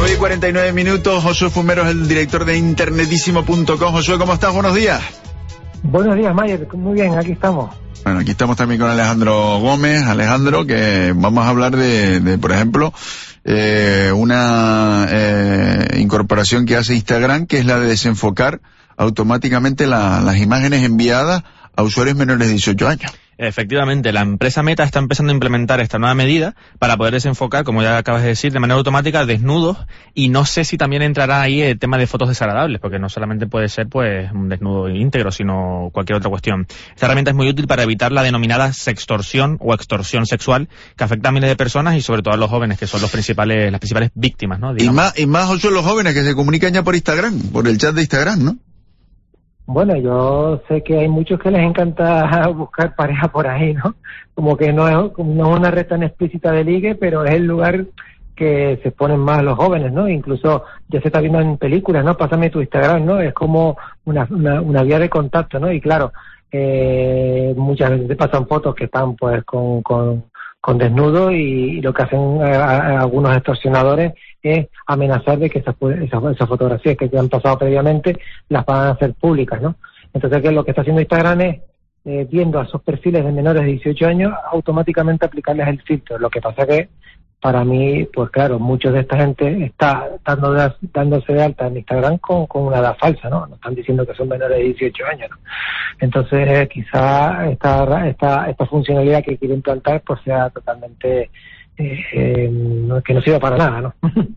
9:49. Josué Fumero es el director de internetísimo.com. Josué, ¿cómo estás? Buenos días. Buenos días, Mayer. Muy bien, aquí estamos. Bueno, aquí estamos también con Alejandro Gómez. Alejandro, que vamos a hablar de por ejemplo, una incorporación que hace Instagram, que es la de desenfocar automáticamente las imágenes enviadas a usuarios menores de 18 años. Efectivamente, la empresa Meta está empezando a implementar esta nueva medida para poder desenfocar, como ya acabas de decir, de manera automática desnudos, y no sé si también entrará ahí el tema de fotos desagradables, porque no solamente puede ser pues un desnudo íntegro, sino cualquier otra cuestión. Esta herramienta es muy útil para evitar la denominada sextorsión o extorsión sexual, que afecta a miles de personas y sobre todo a los jóvenes, que son las principales víctimas, ¿no? Digamos. Y más Josué, los jóvenes que se comunican ya por Instagram, por el chat de Instagram, ¿no? Bueno, yo sé que hay muchos que les encanta buscar pareja por ahí, ¿no? Como que no es una red tan explícita de ligue, pero es el lugar que se ponen más los jóvenes, ¿no? Incluso ya se está viendo en películas, ¿no? Pásame tu Instagram, ¿no? Es como una vía de contacto, ¿no? Y claro, muchas veces se pasan fotos que están pues con desnudo, y lo que hacen algunos extorsionadores es amenazar de que esas fotografías que te han pasado previamente las van a hacer públicas, ¿no? Entonces, ¿qué es lo que está haciendo Instagram? Es viendo a esos perfiles de menores de 18 años, automáticamente aplicarles el filtro. Lo que pasa que, para mí, pues claro, muchos de esta gente está dándose de alta en Instagram con una edad falsa, ¿no? Nos están diciendo que son menores de 18 años, ¿no? Entonces, quizá esta funcionalidad que quiere implantar pues sea totalmente que no sirva para nada, ¿no?